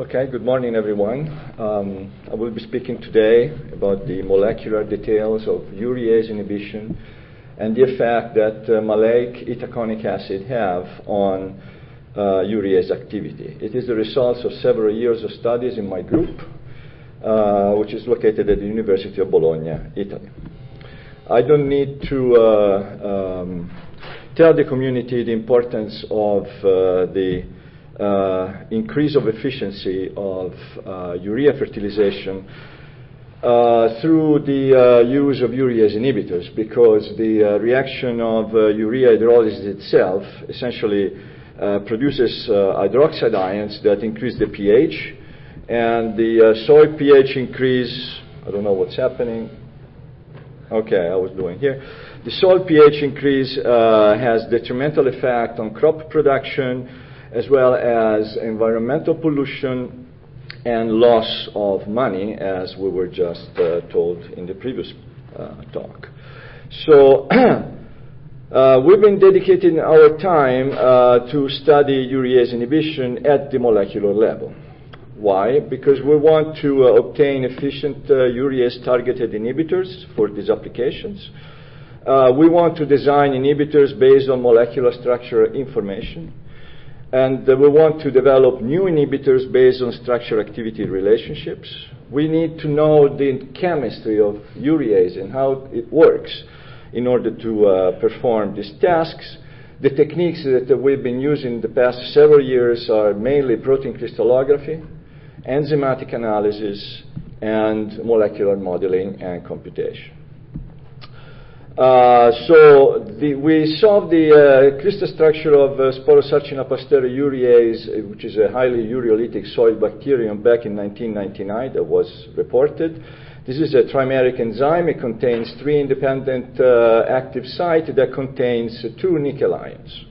Okay, good morning, everyone. I will be speaking today about the molecular details of urease inhibition and the effect that maleic itaconic acid have on urease activity. It is the results of several years of studies in my group, which is located at the University of Bologna, Italy. I don't need to tell the community the importance of the increase of efficiency of urea fertilization through the use of urease inhibitors, because the reaction of urea hydrolysis itself essentially produces hydroxide ions that increase the pH, and the soil pH increase, I don't know what's happening. Okay, I was doing here. The soil pH increase has detrimental effect on crop production, as well as environmental pollution and loss of money, as we were just told in the previous talk. So we've been dedicating our time to study urease inhibition at the molecular level. Why? Because we want to obtain efficient urease targeted inhibitors for these applications. We want to design inhibitors based on molecular structure information. And we want to develop new inhibitors based on structure-activity relationships. We need to know the chemistry of urease and how it works in order to perform these tasks. The techniques that we've been using the past several years are mainly protein crystallography, enzymatic analysis, and molecular modeling and computation. We solved the crystal structure of Sporosarcina pasteri urease, which is a highly ureolytic soil bacterium, back in 1999 that was reported. This is a trimeric enzyme. It contains 3 independent active sites that contains 2 nickel ions.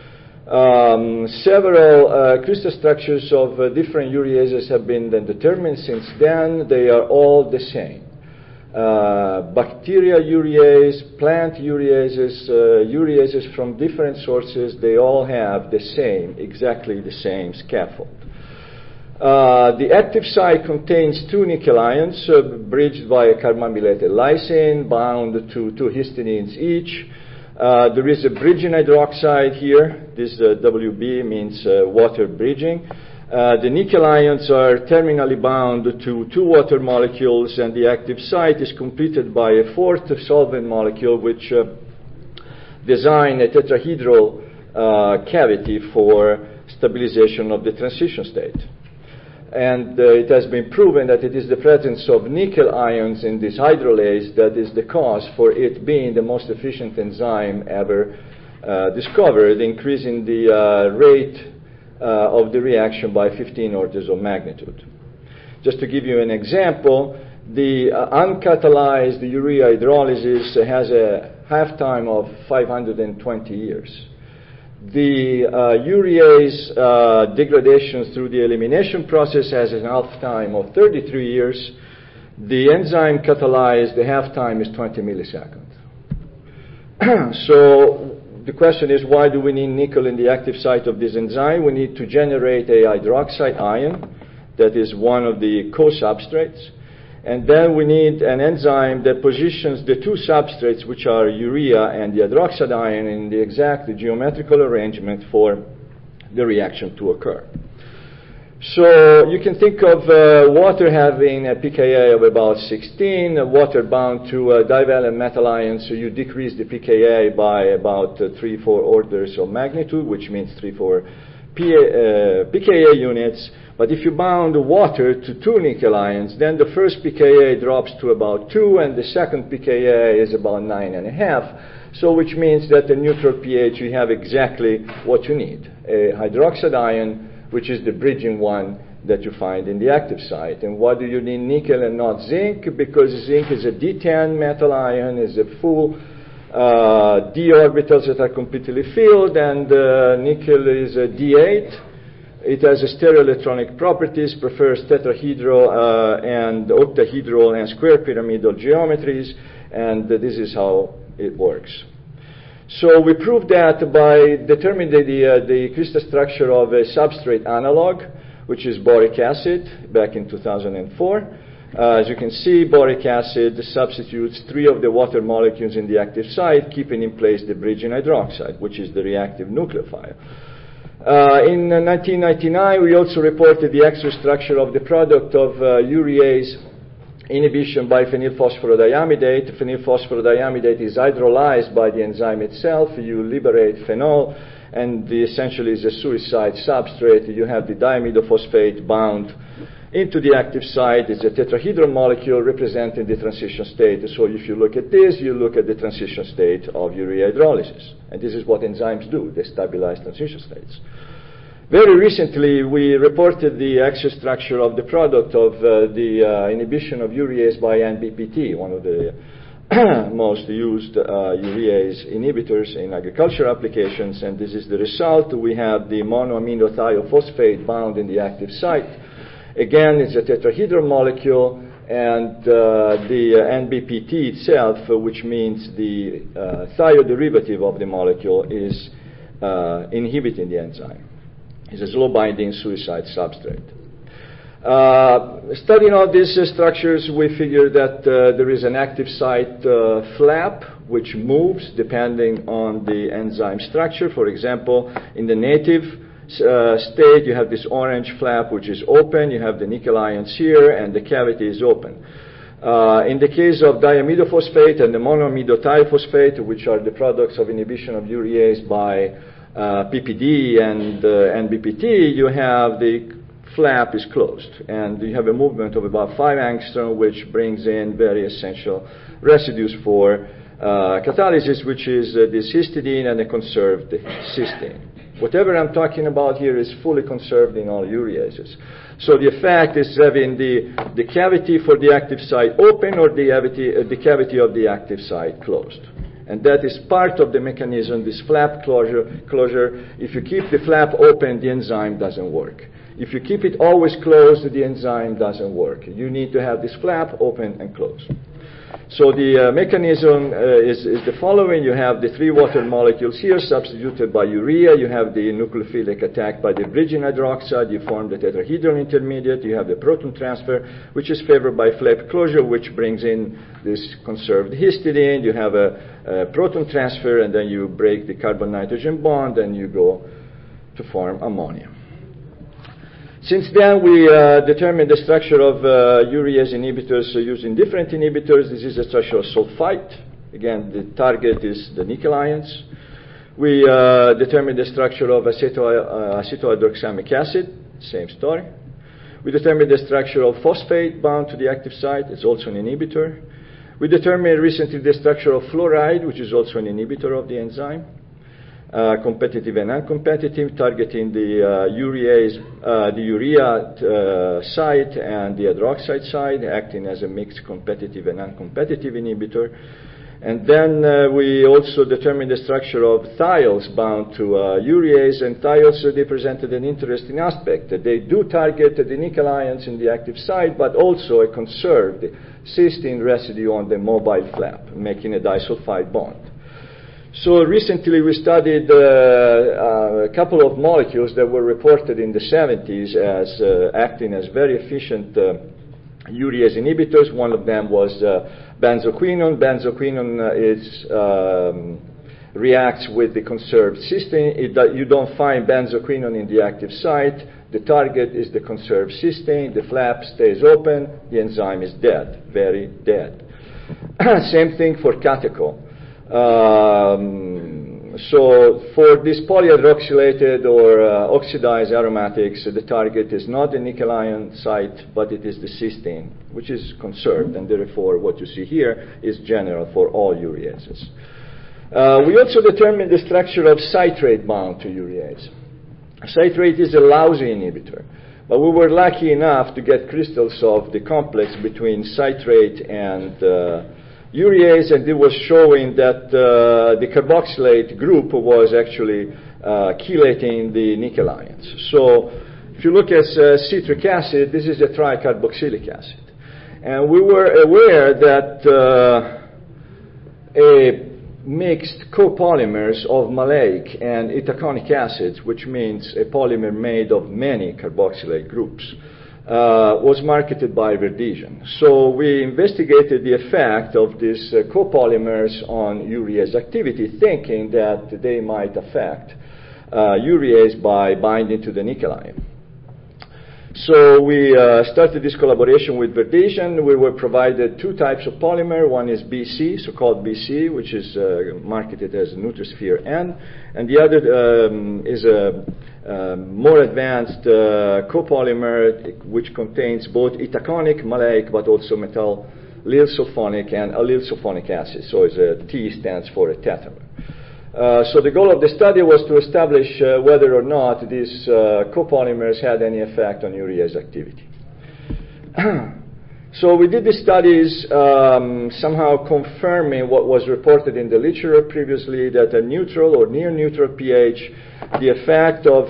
Several crystal structures of different ureases have been then determined since then. They are all the same. Bacterial urease, plant ureases, ureases from different sources, they all have exactly the same scaffold. The active site contains 2 nickel ions bridged by a carbamylated lysine bound to 2 histidines each. There is a bridging hydroxide here. This WB means water bridging. The nickel ions are terminally bound to 2 water molecules, and the active site is completed by a 4th solvent molecule, which design a tetrahedral cavity for stabilization of the transition state. And it has been proven that it is the presence of nickel ions in this hydrolase that is the cause for it being the most efficient enzyme ever discovered, increasing the rate of the reaction by 15 orders of magnitude. Just to give you an example, the uncatalyzed urea hydrolysis has a half-time of 520 years. The urease degradation through the elimination process has a half-time of 33 years. The enzyme catalyzed, the half-time is 20 milliseconds. So the question is, why do we need nickel in the active site of this enzyme? We need to generate a hydroxide ion that is one of the co-substrates. And then we need an enzyme that positions the 2 substrates, which are urea and the hydroxide ion, in the exact geometrical arrangement for the reaction to occur. So you can think of water having a pKa of about 16, water bound to divalent metal ions, so you decrease the pKa by about 3-4 orders of magnitude, which means 3-4 pKa units. But if you bound water to 2 nickel ions, then the first pKa drops to about 2, and the second pKa is about 9.5. So which means that the neutral pH, you have exactly what you need, a hydroxide ion, which is the bridging one that you find in the active site. And why do you need nickel and not zinc? Because zinc is a D10 metal ion, is a full d orbitals that are completely filled, and nickel is a D8. It has a stereoelectronic properties, prefers tetrahedral and octahedral and square pyramidal geometries, and this is how it works. So we proved that by determining the crystal structure of a substrate analog, which is boric acid, back in 2004. As you can see, boric acid substitutes 3 of the water molecules in the active site, keeping in place the bridging hydroxide, which is the reactive nucleophile. In 1999, we also reported the exostructure of the product of urease inhibition by phenylphosphorodimidate. Phenylphosphorodimidate is hydrolyzed by the enzyme itself. You liberate phenol, and essentially is a suicide substrate. You have the diamidophosphate bound into the active site. It's a tetrahedral molecule representing the transition state. So if you look at this, you look at the transition state of urea hydrolysis. And this is what enzymes do. They stabilize transition states. Very recently, we reported the exostructure of the product of the inhibition of urease by NBPT, one of the most used urease inhibitors in agriculture applications. And this is the result. We have the monoaminothiophosphate bound in the active site. Again, it's a tetrahedral molecule, and the NBPT itself, which means the thioderivative of the molecule, is inhibiting the enzyme. It's a slow-binding suicide substrate. Studying all these structures, we figure that there is an active site flap which moves depending on the enzyme structure. For example, in the native state, you have this orange flap which is open. You have the nickel ions here, and the cavity is open. In the case of diamidophosphate and the monoamidothiophosphate, which are the products of inhibition of urease by PPD and NBPT, you have the flap is closed, and you have a movement of about 5 angstrom, which brings in very essential residues for catalysis, which is this histidine and the conserved cysteine. Whatever I'm talking about here is fully conserved in all ureases. So the effect is having the cavity for the active site open or the cavity of the active site closed. And that is part of the mechanism, this flap closure. If you keep the flap open, the enzyme doesn't work. If you keep it always closed, the enzyme doesn't work. You need to have this flap open and closed. So the mechanism is the following. You have the 3 water molecules here substituted by urea. You have the nucleophilic attack by the bridging hydroxide. You form the tetrahedral intermediate. You have the proton transfer, which is favored by flap closure, which brings in this conserved histidine. You have a proton transfer, and then you break the carbon-nitrogen bond, and you go to form ammonia. Since then, we determined the structure of urease inhibitors using different inhibitors. This is the structure of sulfite. Again, the target is the nickel ions. We determined the structure of acetohydroxamic acid. Same story. We determined the structure of phosphate bound to the active site. It's also an inhibitor. We determined recently the structure of fluoride, which is also an inhibitor of the enzyme. Competitive and non-competitive, targeting the urea site and the hydroxide site, acting as a mixed competitive and non-competitive inhibitor. And then we also determined the structure of thiols bound to urease, and thiols, they presented an interesting aspect. They do target the nickel ions in the active site, but also a conserved cysteine residue on the mobile flap, making a disulfide bond. So recently we studied a couple of molecules that were reported in the 70s as acting as very efficient urease inhibitors. One of them was benzoquinone. Benzoquinone reacts with the conserved cysteine. You don't find benzoquinone in the active site. The target is the conserved cysteine. The flap stays open. The enzyme is dead, very dead. Same thing for catechol. So for these polyhydroxylated or oxidized aromatics, the target is not the nickel ion site, but it is the cysteine, which is conserved, and therefore what you see here is general for all ureases. We also determined the structure of citrate bound to urease. Citrate is a lousy inhibitor, but we were lucky enough to get crystals of the complex between citrate and urease, and it was showing that the carboxylate group was actually chelating the nickel ions. So if you look at citric acid, this is a tricarboxylic acid. And we were aware that a mixed copolymers of maleic and itaconic acids, which means a polymer made of many carboxylate groups, was marketed by Verdesian. So we investigated the effect of these copolymers on urease activity, thinking that they might affect urease by binding to the nickel ion. So we started this collaboration with Verdesian. We were provided two types of polymer. One is BC, so-called BC, which is marketed as Nutrisphere N, and the other is a more advanced copolymer which contains both itaconic, maleic, but also methylyl sulfonic and allyl sulfonic acid. So T stands for a tetramer. So the goal of the study was to establish whether or not these copolymers had any effect on urease activity. So we did the studies somehow confirming what was reported in the literature previously, that a neutral or near neutral pH, the effect of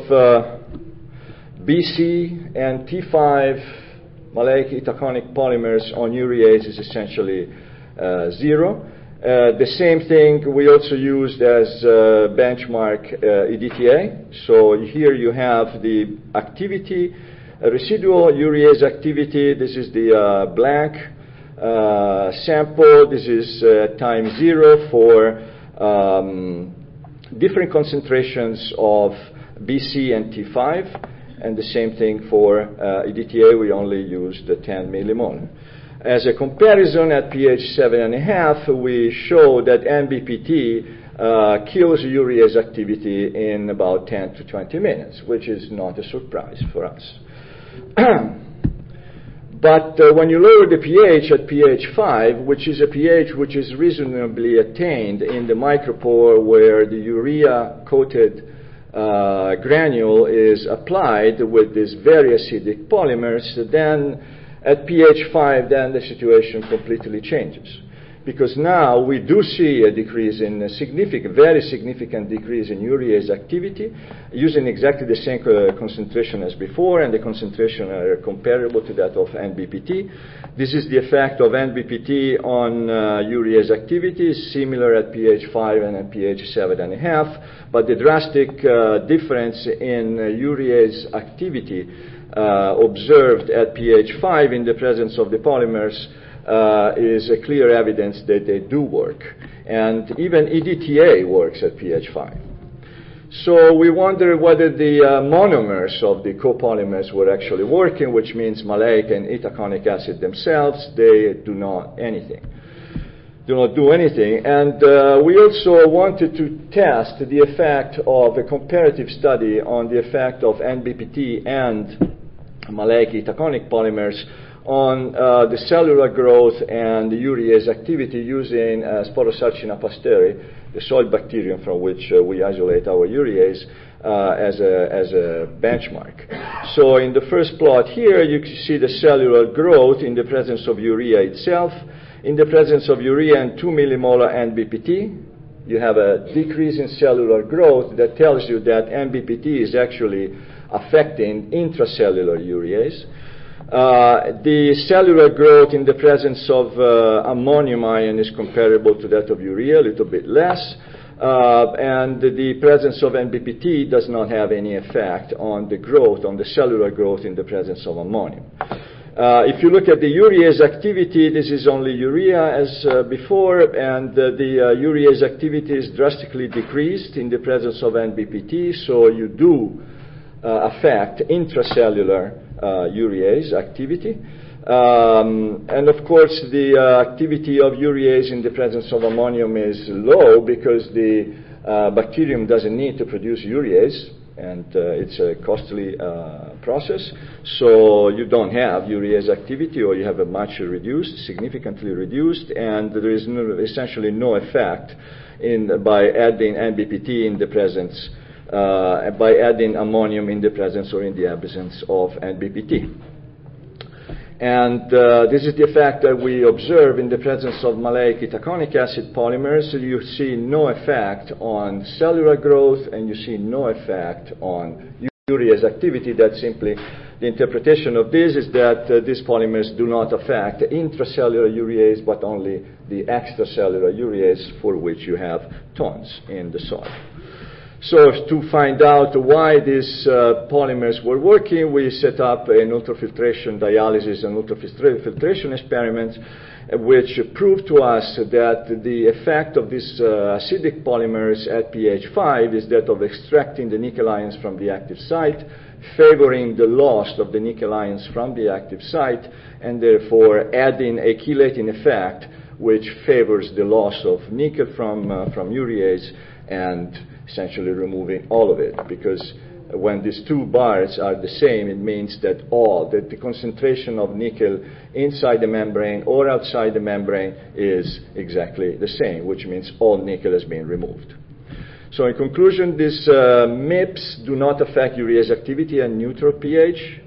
BC and T5 maleic itaconic polymers on urease is essentially zero. The same thing we also used as benchmark EDTA. So here you have the activity, residual urease activity. This is the blank sample. This is time 0 for different concentrations of BC and T5. And the same thing for EDTA, we only used 10 millimolar. As a comparison, at pH 7.5, we show that NBPT kills urease activity in about 10 to 20 minutes, which is not a surprise for us. But when you lower the pH at pH 5, which is a pH which is reasonably attained in the micropore where the urea-coated granule is applied with these very acidic polymers, then at pH 5, then the situation completely changes. Because now we do see a decrease in a significant, very significant decrease in urease activity, using exactly the same concentration as before, and the concentration are comparable to that of NBPT. This is the effect of NBPT on urease activity, similar at pH 5 and at pH 7.5, but the drastic difference in urease activity observed at pH 5 in the presence of the polymers is a clear evidence that they do work. And even EDTA works at pH 5. So we wonder whether the monomers of the copolymers were actually working, which means maleic and itaconic acid themselves, they do not do anything. And we also wanted to test the effect of a comparative study on the effect of NBPT and maleic itaconic polymers on the cellular growth and the urease activity using Sporosarcina pasteri, the soil bacterium from which we isolate our urease, as a benchmark. So in the first plot here, you can see the cellular growth in the presence of urea itself. In the presence of urea and 2 millimolar NBPT, you have a decrease in cellular growth that tells you that NBPT is actually affecting intracellular urease. The cellular growth in the presence of ammonium ion is comparable to that of urea, a little bit less. And the presence of NBPT does not have any effect on the growth, on the cellular growth in the presence of ammonium. If you look at the urease activity, this is only urea as before, and the urease activity is drastically decreased in the presence of NBPT, so you do affect intracellular urease activity. And of course, the activity of urease in the presence of ammonium is low because the bacterium doesn't need to produce urease, and it's a costly process. So you don't have urease activity, or you have a much reduced, significantly reduced, and there is essentially no effect by adding NBPT in the presence, by adding ammonium in the presence or in the absence of NBPT. And this is the effect that we observe in the presence of maleic itaconic acid polymers. So you see no effect on cellular growth, and you see no effect on urease activity. That simply The interpretation of this is that these polymers do not affect intracellular urease, but only the extracellular urease, for which you have tons in the soil. So to find out why these polymers were working, we set up an ultrafiltration dialysis and ultrafiltration experiments, which proved to us that the effect of these acidic polymers at pH 5 is that of extracting the nickel ions from the active site, favoring the loss of the nickel ions from the active site, and therefore adding a chelating effect which favors the loss of nickel from urease and essentially removing all of it. Because when these two bars are the same, it means that the concentration of nickel inside the membrane or outside the membrane is exactly the same, which means all nickel has been removed. So in conclusion, these MIPS do not affect urease activity at neutral pH,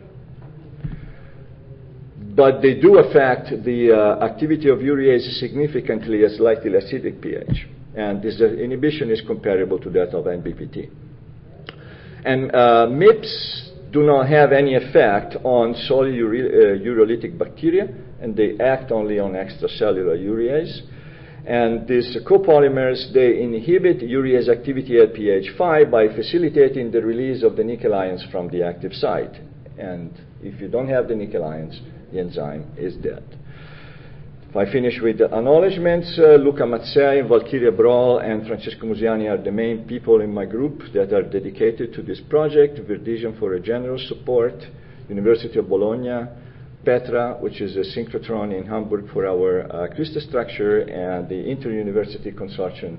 but they do affect the activity of urease significantly at slightly acidic pH. And this inhibition is comparable to that of NBPT. And MIPS do not have any effect on solid ureolytic bacteria, and they act only on extracellular urease. And these copolymers, they inhibit urease activity at pH 5 by facilitating the release of the nickel ions from the active site. And if you don't have the nickel ions, the enzyme is dead. If I finish with the acknowledgements, Luca Mazzei, Valkyria Broll, and Francesco Musiani are the main people in my group that are dedicated to this project. Verdisium for a general support, University of Bologna, Petra, which is a synchrotron in Hamburg for our crystal structure, and the Inter-University Consortium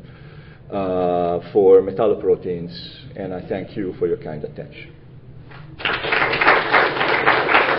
for metalloproteins. And I thank you for your kind attention.